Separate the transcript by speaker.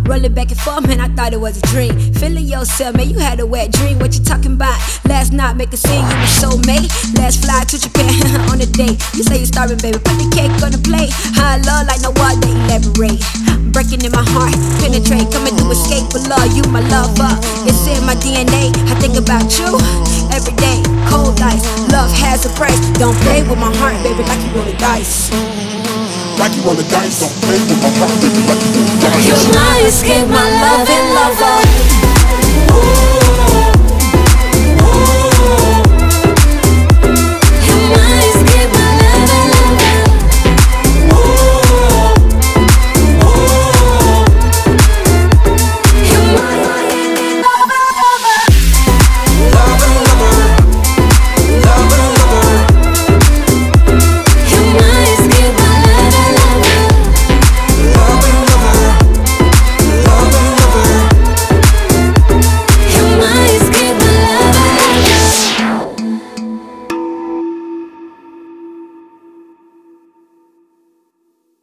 Speaker 1: Rolling back and forth, man, I thought it was a dream. Feeling yourself, man, you had a wet dream. What you talking about? Last night, make a scene, you were so made. Last fly to Japan on a date. You say you're starving, baby, put the cake on the plate. High love like no other, elaborate. Breaking in my heart, penetrate, coming through escape for love. You my lover, it's in my DNA. I think about you every day. Cold ice, love has a price. Don't play with my heart, baby, like you roll the dice.
Speaker 2: Like you roll the dice, don't play with my heart, baby, like you roll the dice.
Speaker 1: You're my escape, my love and lover.